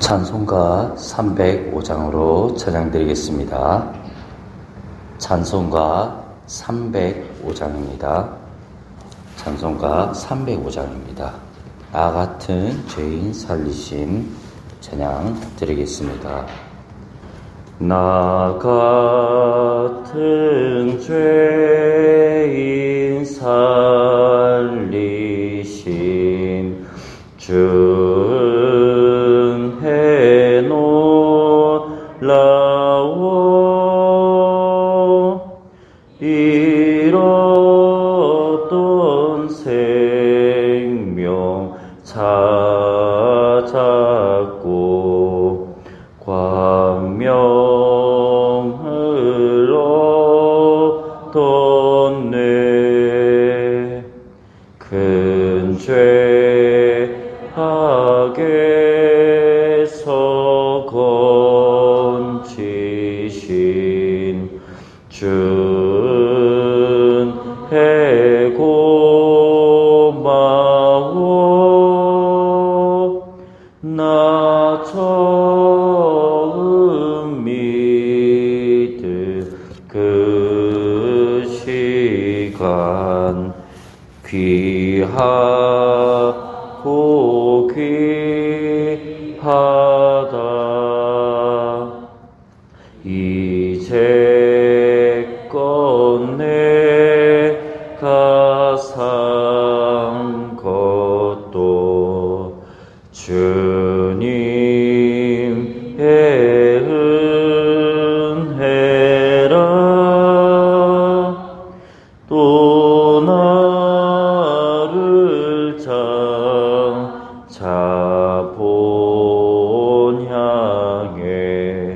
찬송가 305장으로 찬양드리겠습니다. 찬송가 305장입니다. 찬송가 305장입니다. 나 같은 죄인 살리심 찬양 드리겠습니다. 나 같은 죄인 살리심 준해 놀라워 잃었던 생명 찾았고 광명을 얻었네. 큰 죄악에서 건지신 준혜 고마워. 나 처음 믿은 그 시간 귀하고 귀하다. 이제껏 내가 산 것도 주님의 은혜라. 또 나를 장차 본 향해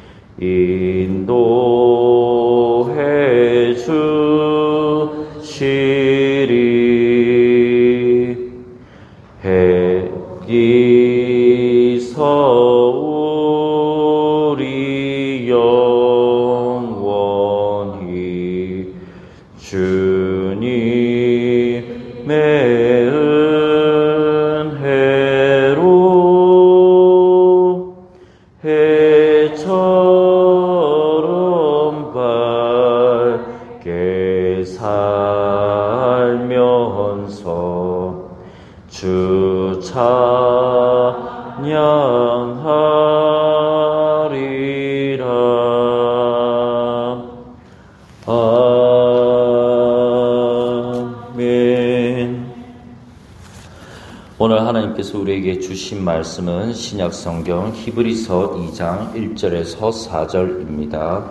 인도해 주시리. 여기서 우리 영원히 주님의 은혜로 해처럼 밝게 살면서 주 찬양하리라. 아멘. 오늘 하나님께서 우리에게 주신 말씀은 신약성경 히브리서 2장 1절에서 4절입니다.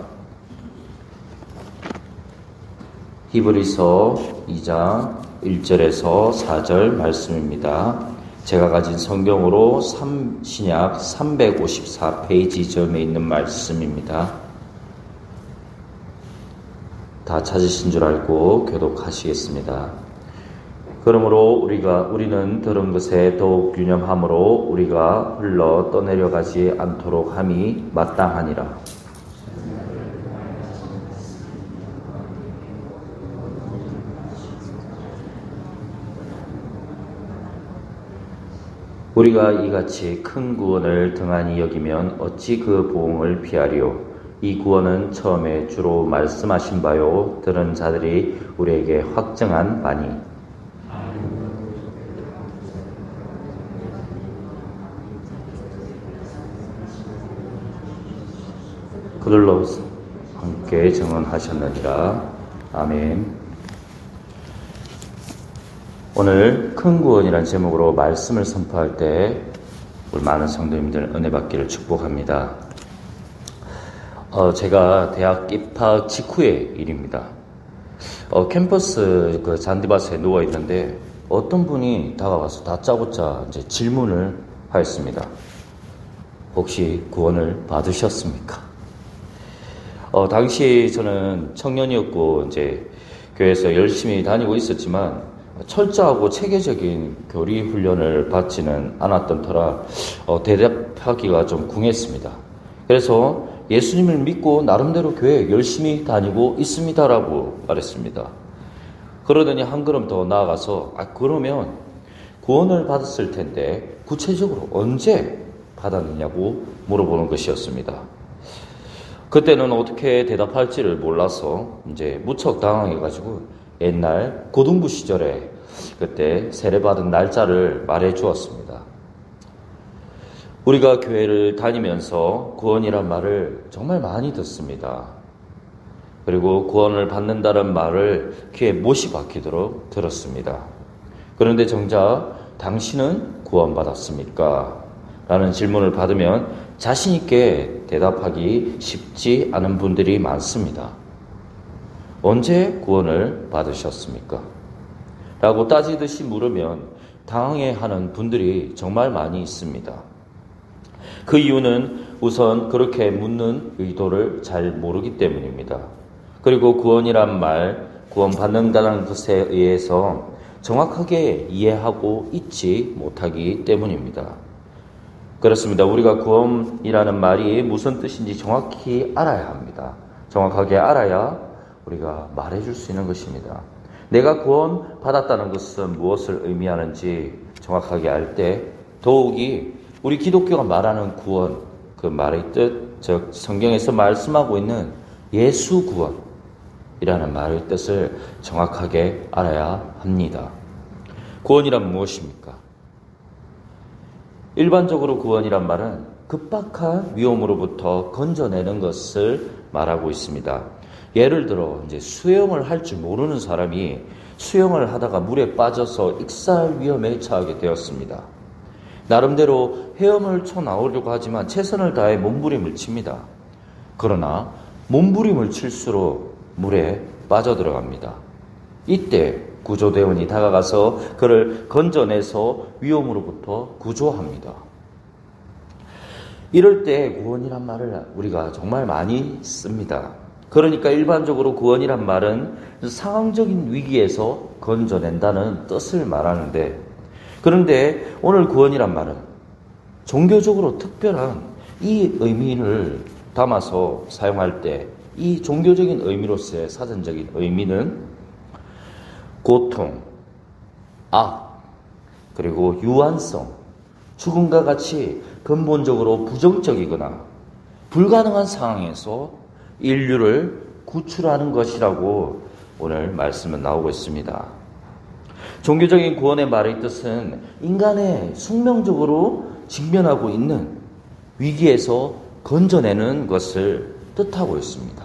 히브리서 2장 1절에서 4절 말씀입니다. 제가 가진 성경으로 신약 354페이지 점에 있는 말씀입니다. 다 찾으신 줄 알고 교독하시겠습니다. 그러므로 우리는 들은 것에 더욱 유념함으로 우리가 흘러 떠내려가지 않도록 함이 마땅하니라. 우리가 이같이 큰 구원을 등한히 여기면 어찌 그 보응을 피하리요. 이 구원은 처음에 주로 말씀하신 바요 들은 자들이 우리에게 확증한 바니. 그들로 함께 증언하셨느니라. 아멘. 오늘 큰 구원이라는 제목으로 말씀을 선포할 때 우리 많은 성도님들 은혜 받기를 축복합니다. 제가 대학 입학 직후의 일입니다. 캠퍼스 그 잔디밭에 누워 있는데 어떤 분이 다가와서 다짜고짜 이제 질문을 하였습니다. 혹시 구원을 받으셨습니까? 당시 저는 청년이었고 이제 교회에서 열심히 다니고 있었지만 철저하고 체계적인 교리 훈련을 받지는 않았던 터라 대답하기가 좀 궁했습니다. 그래서 예수님을 믿고 나름대로 교회 열심히 다니고 있습니다라고 말했습니다. 그러더니 한 걸음 더 나아가서 그러면 구원을 받았을 텐데 구체적으로 언제 받았느냐고 물어보는 것이었습니다. 그때는 어떻게 대답할지를 몰라서 이제 무척 당황해가지고 옛날 고등부 시절에 그때 세례받은 날짜를 말해 주었습니다. 우리가 교회를 다니면서 구원이란 말을 정말 많이 듣습니다. 그리고 구원을 받는다는 말을 귀에 못이 박히도록 들었습니다. 그런데 정작 당신은 구원받았습니까? 라는 질문을 받으면 자신 있게 대답하기 쉽지 않은 분들이 많습니다. 언제 구원을 받으셨습니까? 라고 따지듯이 물으면 당황해하는 분들이 정말 많이 있습니다. 그 이유는 우선 그렇게 묻는 의도를 잘 모르기 때문입니다. 그리고 구원이란 말, 구원받는다는 것에 의해서 정확하게 이해하고 있지 못하기 때문입니다. 그렇습니다. 우리가 구원이라는 말이 무슨 뜻인지 정확히 알아야 합니다. 정확하게 알아야 우리가 말해줄 수 있는 것입니다. 내가 구원받았다는 것은 무엇을 의미하는지 정확하게 알 때 더욱이 우리 기독교가 말하는 구원, 그 말의 뜻, 즉 성경에서 말씀하고 있는 예수 구원이라는 말의 뜻을 정확하게 알아야 합니다. 구원이란 무엇입니까? 일반적으로 구원이란 말은 급박한 위험으로부터 건져내는 것을 말하고 있습니다. 예를 들어 이제 수영을 할 줄 모르는 사람이 수영을 하다가 물에 빠져서 익사할 위험에 처하게 되었습니다. 나름대로 헤엄을 쳐 나오려고 하지만 최선을 다해 몸부림을 칩니다. 그러나 몸부림을 칠수록 물에 빠져들어갑니다. 이때 구조대원이 다가가서 그를 건져내서 위험으로부터 구조합니다. 이럴 때 구원이란 말을 우리가 정말 많이 씁니다. 그러니까 일반적으로 구원이란 말은 상황적인 위기에서 건져낸다는 뜻을 말하는데, 그런데 오늘 구원이란 말은 종교적으로 특별한 이 의미를 담아서 사용할 때 이 종교적인 의미로서의 사전적인 의미는 고통, 악, 그리고 유한성, 죽음과 같이 근본적으로 부정적이거나 불가능한 상황에서 인류를 구출하는 것이라고 오늘 말씀은 나오고 있습니다. 종교적인 구원의 말의 뜻은 인간의 숙명적으로 직면하고 있는 위기에서 건져내는 것을 뜻하고 있습니다.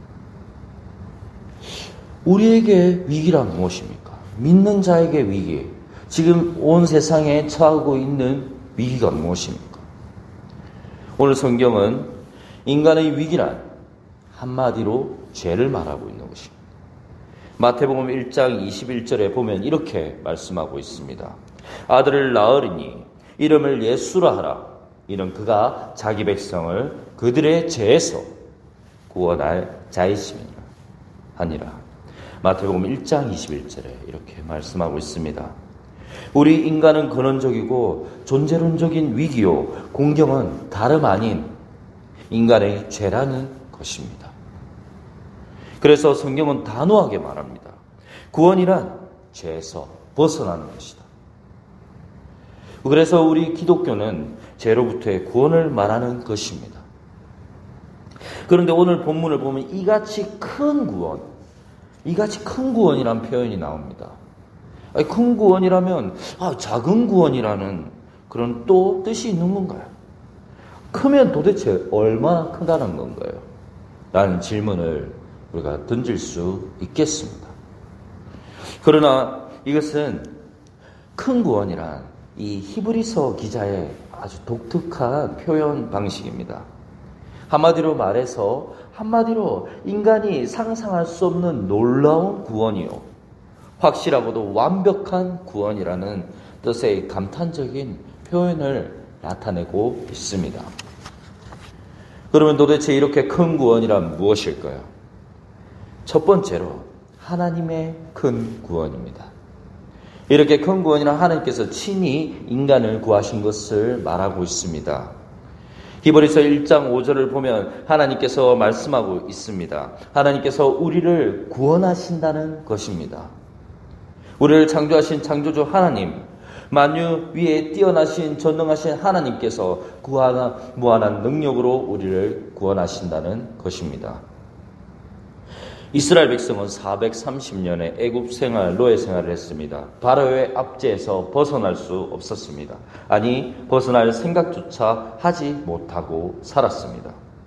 우리에게 위기란 무엇입니까? 믿는 자에게 위기, 지금 온 세상에 처하고 있는 위기가 무엇입니까? 오늘 성경은 인간의 위기란 한마디로 죄를 말하고 있는 것입니다. 마태복음 1장 21절에 보면 이렇게 말씀하고 있습니다. 아들을 낳으리니 이름을 예수라 하라. 이는 그가 자기 백성을 그들의 죄에서 구원할 자이심이라 하니라. 마태복음 1장 21절에 이렇게 말씀하고 있습니다. 우리 인간은 근원적이고 존재론적인 위기요 공경은 다름 아닌 인간의 죄라는 것입니다. 그래서 성경은 단호하게 말합니다. 구원이란 죄에서 벗어나는 것이다. 그래서 우리 기독교는 죄로부터의 구원을 말하는 것입니다. 그런데 오늘 본문을 보면 이같이 큰 구원이라는 표현이 나옵니다. 큰 구원이라면 작은 구원이라는 그런 또 뜻이 있는 건가요? 크면 도대체 얼마나 크다는 건가요? 라는 질문을 우리가 던질 수 있겠습니다. 그러나 이것은 큰 구원이란 이 히브리서 기자의 아주 독특한 표현 방식입니다. 한마디로 말해서 인간이 상상할 수 없는 놀라운 구원이요, 확실하고도 완벽한 구원이라는 뜻의 감탄적인 표현을 나타내고 있습니다. 그러면 도대체 이렇게 큰 구원이란 무엇일까요? 첫 번째로 하나님의 큰 구원입니다. 이렇게 큰 구원이란 하나님께서 친히 인간을 구하신 것을 말하고 있습니다. 히브리서 1장 5절을 보면 하나님께서 말씀하고 있습니다. 하나님께서 우리를 구원하신다는 것입니다. 우리를 창조하신 창조주 하나님, 만유 위에 뛰어나신 전능하신 하나님께서 무한한 능력으로 우리를 구원하신다는 것입니다. 이스라엘 백성은 430년의 애굽 생활, 노예 생활을 했습니다. 바로의 압제에서 벗어날 수 없었습니다. 아니, 벗어날 생각조차 하지 못하고 살았습니다.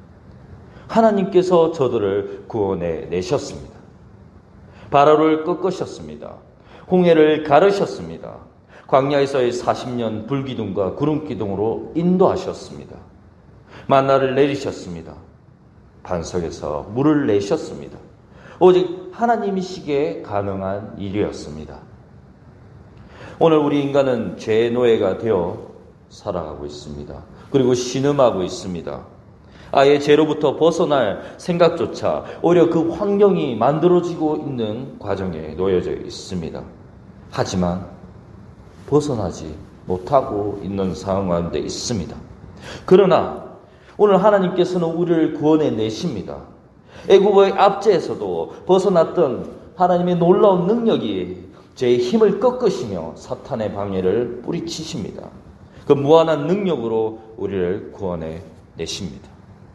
하나님께서 저들을 구원해 내셨습니다. 바로를 꺾으셨습니다. 홍해를 가르셨습니다. 광야에서의 40년 불기둥과 구름기둥으로 인도하셨습니다. 만나를 내리셨습니다. 반석에서 물을 내셨습니다. 오직 하나님이시기에 가능한 일이었습니다. 오늘 우리 인간은 죄의 노예가 되어 살아가고 있습니다. 그리고 신음하고 있습니다. 아예 죄로부터 벗어날 생각조차 오히려 그 환경이 만들어지고 있는 과정에 놓여져 있습니다. 하지만 벗어나지 못하고 있는 상황 가운데 있습니다. 그러나 오늘 하나님께서는 우리를 구원해 내십니다. 애굽의 압제에서도 벗어났던 하나님의 놀라운 능력이 죄의 힘을 꺾으시며 사탄의 방해를 뿌리치십니다. 그 무한한 능력으로 우리를 구원해 내십니다.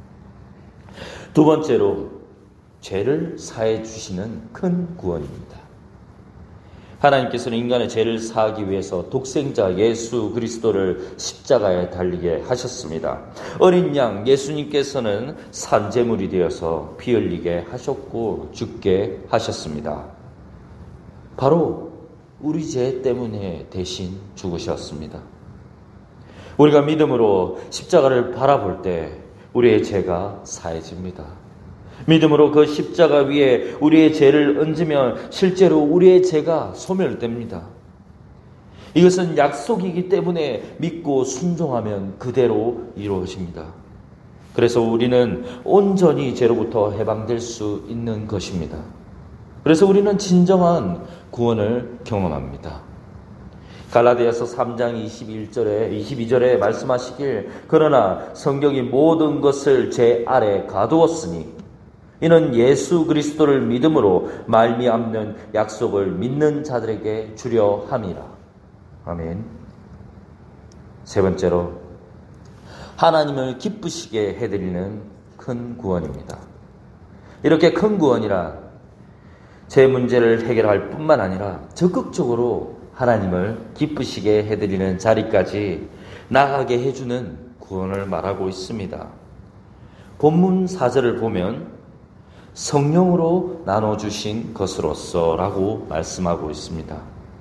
두 번째로 죄를 사해 주시는 큰 구원입니다. 하나님께서는 인간의 죄를 사하기 위해서 독생자 예수 그리스도를 십자가에 달리게 하셨습니다. 어린 양 예수님께서는 산제물이 되어서 피 흘리게 하셨고 죽게 하셨습니다. 바로 우리 죄 때문에 대신 죽으셨습니다. 우리가 믿음으로 십자가를 바라볼 때 우리의 죄가 사해집니다. 믿음으로 그 십자가 위에 우리의 죄를 얹으면 실제로 우리의 죄가 소멸됩니다. 이것은 약속이기 때문에 믿고 순종하면 그대로 이루어집니다. 그래서 우리는 온전히 죄로부터 해방될 수 있는 것입니다. 그래서 우리는 진정한 구원을 경험합니다. 갈라디아서 3장 22절에 말씀하시길 그러나 성경이 모든 것을 제 아래 가두었으니 이는 예수 그리스도를 믿음으로 말미암는 약속을 믿는 자들에게 주려 함이라. 아멘. 세 번째로 하나님을 기쁘시게 해드리는 큰 구원입니다. 이렇게 큰 구원이라 제 문제를 해결할 뿐만 아니라 적극적으로 하나님을 기쁘시게 해드리는 자리까지 나가게 해주는 구원을 말하고 있습니다. 본문 4절을 보면 성령으로 나눠주신 것으로서 라고 말씀하고 있습니다.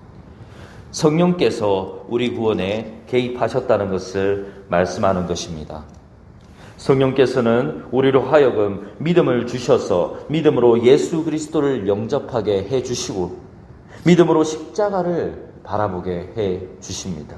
성령께서 우리 구원에 개입하셨다는 것을 말씀하는 것입니다. 성령께서는 우리로 하여금 믿음을 주셔서 믿음으로 예수 그리스도를 영접하게 해주시고 믿음으로 십자가를 바라보게 해주십니다.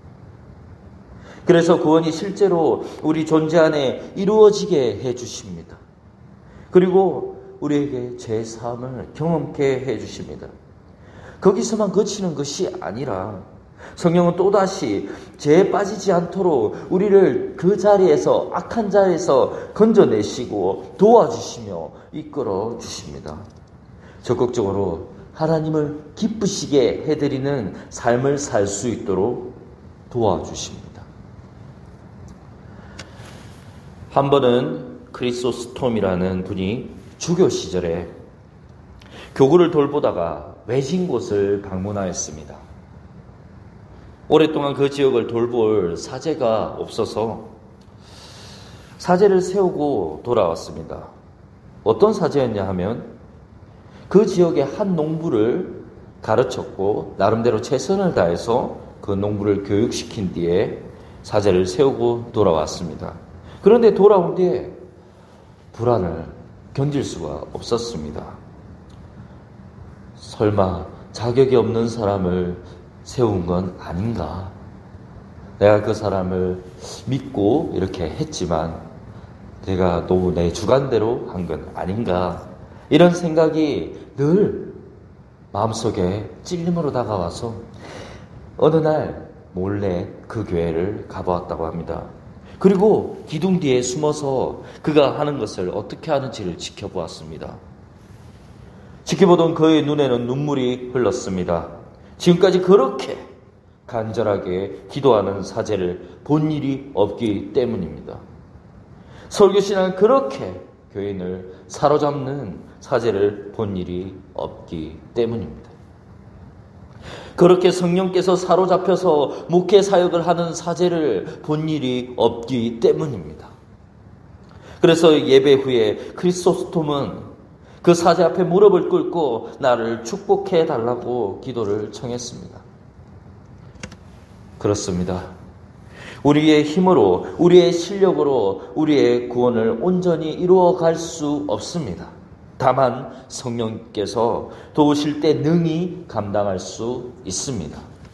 그래서 구원이 실제로 우리 존재 안에 이루어지게 해주십니다. 그리고 우리에게 죄 사함을 경험케 해주십니다. 거기서만 그치는 것이 아니라 성령은 또다시 죄에 빠지지 않도록 우리를 그 자리에서 악한 자리에서 건져내시고 도와주시며 이끌어 주십니다. 적극적으로 하나님을 기쁘시게 해드리는 삶을 살 수 있도록 도와주십니다. 한 번은 크리소스톰이라는 분이 주교 시절에 교구를 돌보다가 외진 곳을 방문하였습니다. 오랫동안 그 지역을 돌볼 사제가 없어서 사제를 세우고 돌아왔습니다. 어떤 사제였냐 하면 그 지역의 한 농부를 가르쳤고 나름대로 최선을 다해서 그 농부를 교육시킨 뒤에 사제를 세우고 돌아왔습니다. 그런데 돌아온 뒤에 불안을 견딜 수가 없었습니다. 설마 자격이 없는 사람을 세운 건 아닌가? 내가 그 사람을 믿고 이렇게 했지만 내가 너무 내 주관대로 한 건 아닌가? 이런 생각이 늘 마음속에 찔림으로 다가와서 어느 날 몰래 그 교회를 가보았다고 합니다. 그리고 기둥 뒤에 숨어서 그가 하는 것을 어떻게 하는지를 지켜보았습니다. 지켜보던 그의 눈에는 눈물이 흘렀습니다. 지금까지 그렇게 간절하게 기도하는 사제를 본 일이 없기 때문입니다. 설교신앙은 그렇게 교인을 사로잡는 사제를 본 일이 없기 때문입니다. 그렇게 성령께서 사로잡혀서 목회 사역을 하는 사제를 본 일이 없기 때문입니다. 그래서 예배 후에 크리소스톰은 그 사제 앞에 무릎을 꿇고 나를 축복해 달라고 기도를 청했습니다. 그렇습니다. 우리의 힘으로, 우리의 실력으로 우리의 구원을 온전히 이루어 갈 수 없습니다. 다만 성령께서 도우실 때 능히 감당할 수 있습니다.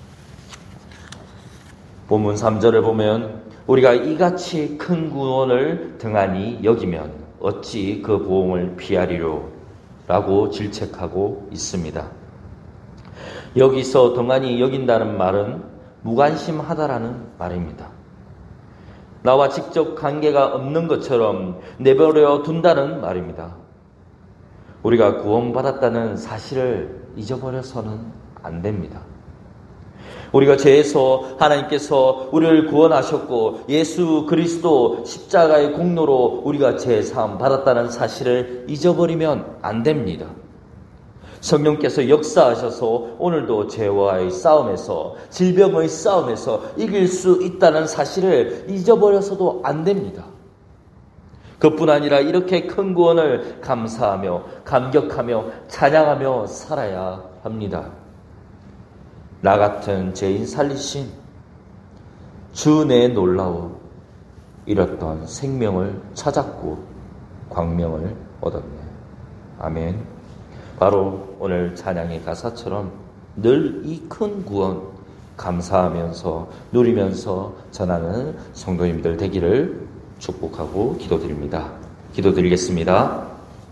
본문 3절을 보면 우리가 이같이 큰 구원을 등한히 여기면 어찌 그 보응을 피하리로 라고 질책하고 있습니다. 여기서 등한히 여긴다는 말은 무관심하다라는 말입니다. 나와 직접 관계가 없는 것처럼 내버려 둔다는 말입니다. 우리가 구원받았다는 사실을 잊어버려서는 안 됩니다. 우리가 죄에서 하나님께서 우리를 구원하셨고 예수 그리스도 십자가의 공로로 우리가 죄 사함 받았다는 사실을 잊어버리면 안 됩니다. 성령께서 역사하셔서 오늘도 죄와의 싸움에서, 질병의 싸움에서 이길 수 있다는 사실을 잊어버려서도 안 됩니다. 그뿐 아니라 이렇게 큰 구원을 감사하며 감격하며 찬양하며 살아야 합니다. 나 같은 죄인 살리신 주 내 놀라워 잃었던 생명을 찾았고 광명을 얻었네. 아멘. 바로 오늘 찬양의 가사처럼 늘 이 큰 구원 감사하면서 누리면서 전하는 성도님들 되기를 축복하고 기도드립니다. 기도드리겠습니다.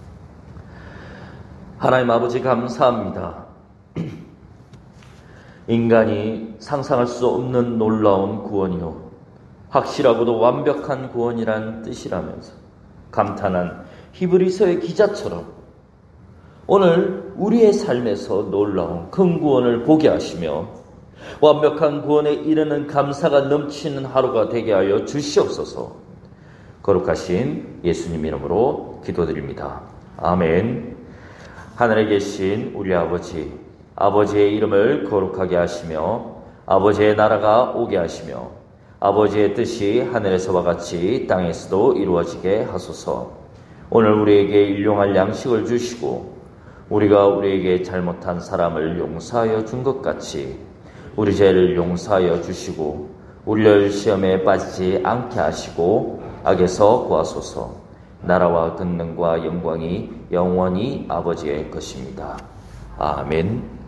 하나님 아버지 감사합니다. 인간이 상상할 수 없는 놀라운 구원이요 확실하고도 완벽한 구원이란 뜻이라면서 감탄한 히브리서의 기자처럼 오늘 우리의 삶에서 놀라운 큰 구원을 보게 하시며 완벽한 구원에 이르는 감사가 넘치는 하루가 되게 하여 주시옵소서. 거룩하신 예수님 이름으로 기도드립니다. 아멘. 하늘에 계신 우리 아버지, 아버지의 이름을 거룩하게 하시며 아버지의 나라가 오게 하시며 아버지의 뜻이 하늘에서와 같이 땅에서도 이루어지게 하소서. 오늘 우리에게 일용할 양식을 주시고 우리가 우리에게 잘못한 사람을 용서하여 준 것 같이 우리 죄를 용서하여 주시고 우리를 시험에 빠지지 않게 하시고 악에서 구하소서. 나라와 권능과 영광이 영원히 아버지의 것입니다. 아멘.